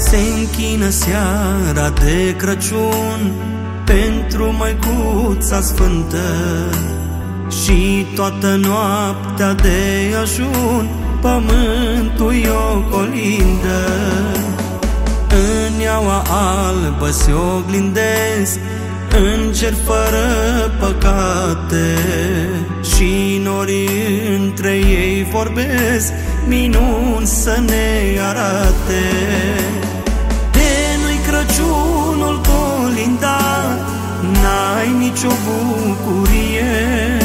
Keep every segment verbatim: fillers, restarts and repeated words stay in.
se închină seara de Crăciun pentru Măicuța Sfântă și toată noaptea de ajun pământul-i o colindă. În iaua albă se oglindesc îngeri fără păcate și norii între ei vorbesc minuni să ne arate. De nu-i Crăciunul colindat, n-ai nicio bucurie,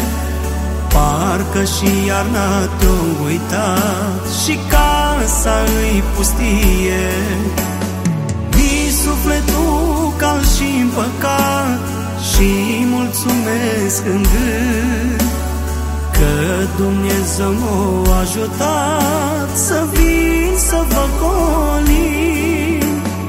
parcă și iarna te-o uitat și casa îi pustie. Mi sufletul cal și împăcat și mulțumesc în gând că Dumnezeu m-a ajutat să vin să vă colim.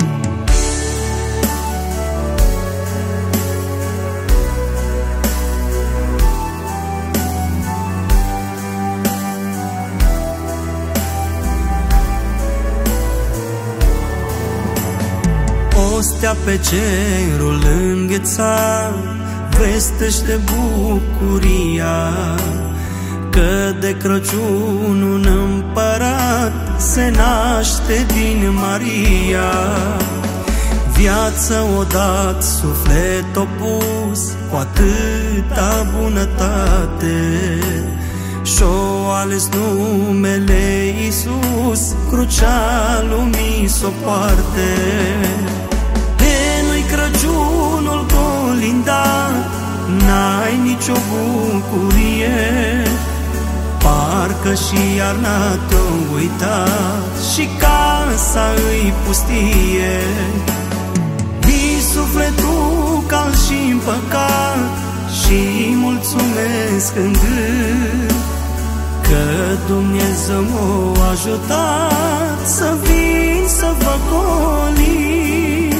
O stea pe cerul înghețat vestește bucuria că de Crăciun un împărat se naște din Maria. Viață o dat, suflet opus, cu atâta bunătate, și-o ales numele Iisus, crucea lumii s-o poarte. De nu-i Crăciunul colindat, n-ai nicio bucurie, parcă și iarna te-o uitat și casa îi pustie. Mi sufletul cal și împăcat și mulțumesc în gând că Dumnezeu m-a ajutat să vin să vă colim.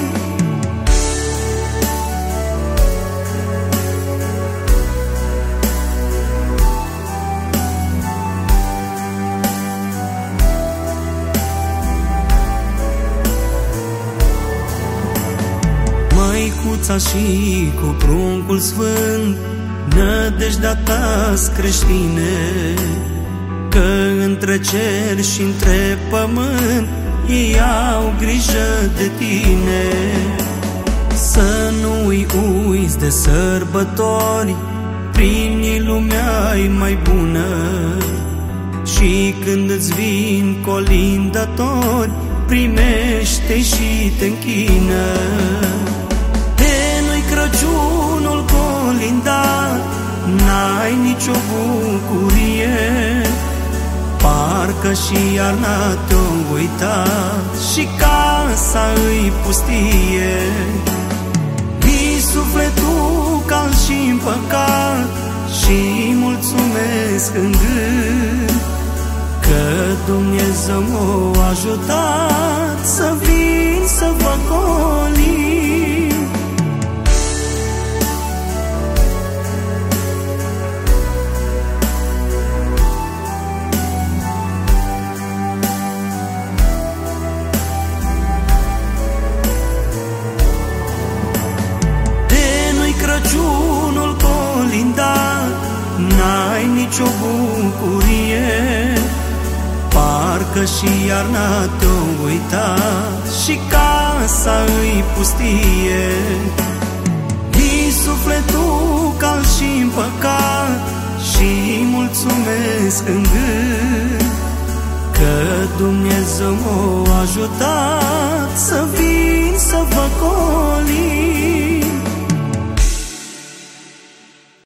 Măicuța și cu pruncul sfânt, nădejdea ta-s creștine, că între cer și între pământ ei au grijă de tine. Să nu-i uiți de sărbători, prin ei lumea-i mai bună, și când îți vin colindători, primește și te închină. De nu-i Crăciunul colindat, n-ai nicio bucurie, parcă și iarna te-o uitat și casa îi pustie. Mi sufletul cal și împăcat și mulțumesc în gând că Dumnezeu m-a ajutat să vin să vă colim. Crăciunul colindat, n-ai nicio bucurie, parcă și iarna te-o uitat și casa îi pustie. Mi sufletul cal și împăcat și mulțumesc în gând că Dumnezeu m-a ajutat să vin să vă colim.